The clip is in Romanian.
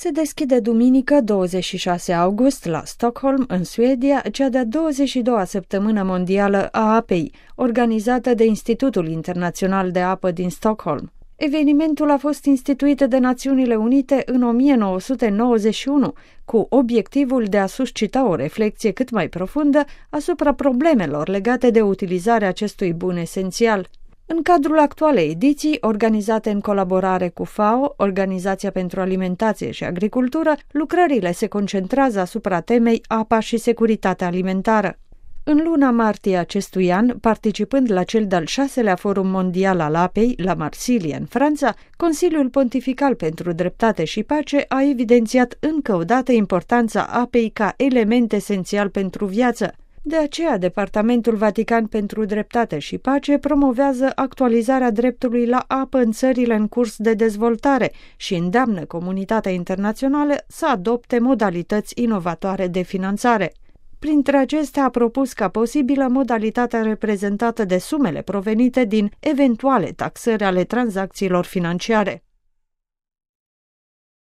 Se deschide duminică 26 august la Stockholm, în Suedia, cea de-a 22-a săptămână mondială a apei, organizată de Institutul Internațional de Apă din Stockholm. Evenimentul a fost instituit de Națiunile Unite în 1991, cu obiectivul de a suscita o reflecție cât mai profundă asupra problemelor legate de utilizarea acestui bun esențial. În cadrul actualei ediții, organizate în colaborare cu FAO, Organizația pentru Alimentație și Agricultură, lucrările se concentrează asupra temei apa și securitatea alimentară. În luna martie acestui an, participând la cel de-al 6-lea Forum Mondial al Apei, la Marsilia, în Franța, Consiliul Pontifical pentru Dreptate și Pace a evidențiat încă o dată importanța apei ca element esențial pentru viață. De aceea, Departamentul Vatican pentru Dreptate și Pace promovează actualizarea dreptului la apă în țările în curs de dezvoltare și îndeamnă comunitatea internațională să adopte modalități inovatoare de finanțare. Printre acestea a propus ca posibilă modalitatea reprezentată de sumele provenite din eventuale taxări ale tranzacțiilor financiare.